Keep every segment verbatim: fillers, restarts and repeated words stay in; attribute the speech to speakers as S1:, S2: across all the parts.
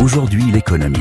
S1: Aujourd'hui, l'économie.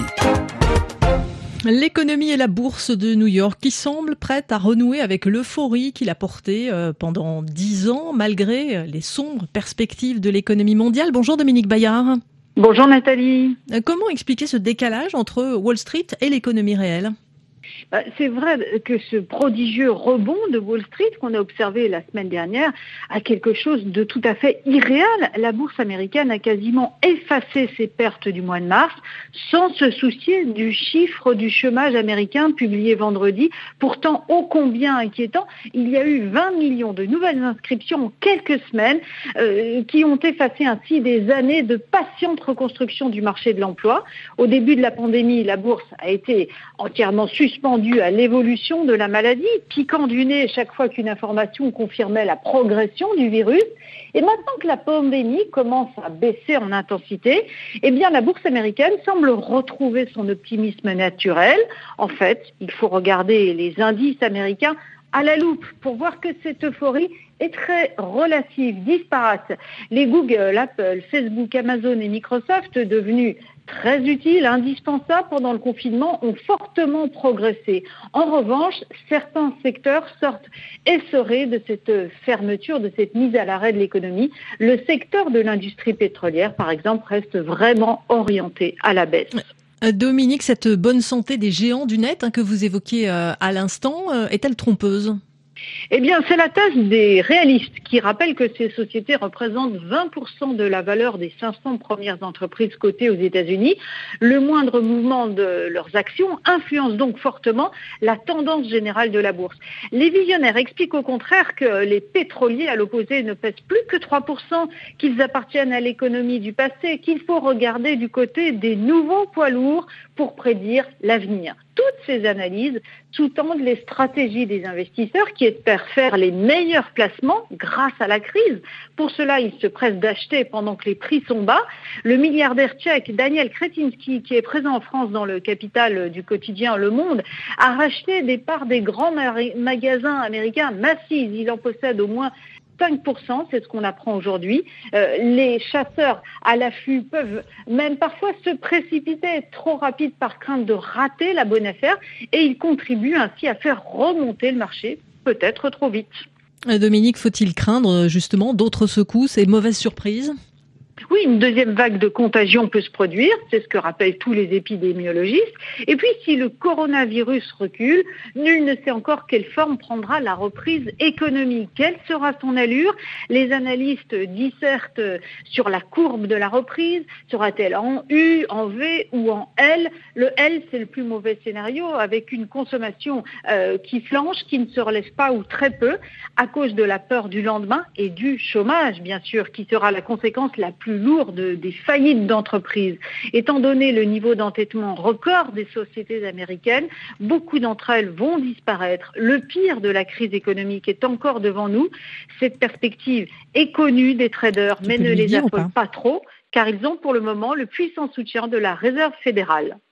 S2: L'économie et la bourse de New York qui semblent prêtes à renouer avec l'euphorie qu'il a portée pendant dix ans, malgré les sombres perspectives de l'économie mondiale. Bonjour Dominique Bayard.
S3: Bonjour Nathalie.
S2: Comment expliquer ce décalage entre Wall Street et l'économie réelle ?
S3: C'est vrai que ce prodigieux rebond de Wall Street qu'on a observé la semaine dernière a quelque chose de tout à fait irréel. La bourse américaine a quasiment effacé ses pertes du mois de mars sans se soucier du chiffre du chômage américain publié vendredi. Pourtant, ô combien inquiétant, il y a eu vingt millions de nouvelles inscriptions en quelques semaines euh, qui ont effacé ainsi des années de patiente reconstruction du marché de l'emploi. Au début de la pandémie, la bourse a été entièrement suspendue à l'évolution de la maladie, piquant du nez chaque fois qu'une information confirmait la progression du virus. Et maintenant que la pandémie commence à baisser en intensité, eh bien la bourse américaine semble retrouver son optimisme naturel. En fait, il faut regarder les indices américains à la loupe pour voir que cette euphorie est très relative, disparate. Les Google, Apple, Facebook, Amazon et Microsoft, devenus très utiles, indispensables pendant le confinement, ont fortement progressé. En revanche, certains secteurs sortent essorés de cette fermeture, de cette mise à l'arrêt de l'économie. Le secteur de l'industrie pétrolière, par exemple, reste vraiment orienté à la baisse.
S2: Dominique, cette bonne santé des géants du net hein, que vous évoquiez euh, à l'instant, euh, est-elle trompeuse ?
S3: Eh bien, c'est la thèse des réalistes qui rappellent que ces sociétés représentent vingt pour cent de la valeur des cinq cents premières entreprises cotées aux États-Unis. Le moindre mouvement de leurs actions influence donc fortement la tendance générale de la bourse. Les visionnaires expliquent au contraire que les pétroliers, à l'opposé, ne pèsent plus que trois pour cent, qu'ils appartiennent à l'économie du passé, qu'il faut regarder du côté des nouveaux poids lourds pour prédire l'avenir. Toutes ces analyses sous-tendent les stratégies des investisseurs qui espèrent faire les meilleurs placements grâce à la crise. Pour cela, ils se pressent d'acheter pendant que les prix sont bas. Le milliardaire tchèque Daniel Kretinsky, qui est présent en France dans le capital du quotidien Le Monde, a racheté des parts des grands magasins américains Macy's. Il en possède au moins cinq pour cent, c'est ce qu'on apprend aujourd'hui. Euh, les chasseurs à l'affût peuvent même parfois se précipiter, être trop rapides par crainte de rater la bonne affaire, et ils contribuent ainsi à faire remonter le marché, peut-être trop vite.
S2: Dominique, faut-il craindre justement d'autres secousses et mauvaises surprises ?
S3: Oui, une deuxième vague de contagion peut se produire, c'est ce que rappellent tous les épidémiologistes. Et puis, si le coronavirus recule, nul ne sait encore quelle forme prendra la reprise économique. Quelle sera son allure ? Les analystes dissertent sur la courbe de la reprise. Sera-t-elle en U, en V ou en L ? Le L, c'est le plus mauvais scénario, avec une consommation euh, qui flanche, qui ne se relève pas ou très peu, à cause de la peur du lendemain et du chômage, bien sûr, qui sera la conséquence la plus lourde des faillites d'entreprises. Étant donné le niveau d'endettement record des sociétés américaines, beaucoup d'entre elles vont disparaître. Le pire de la crise économique est encore devant nous. Cette perspective est connue des traders, mais ne les affole pas trop, car ils ont pour le moment le puissant soutien de la Réserve fédérale.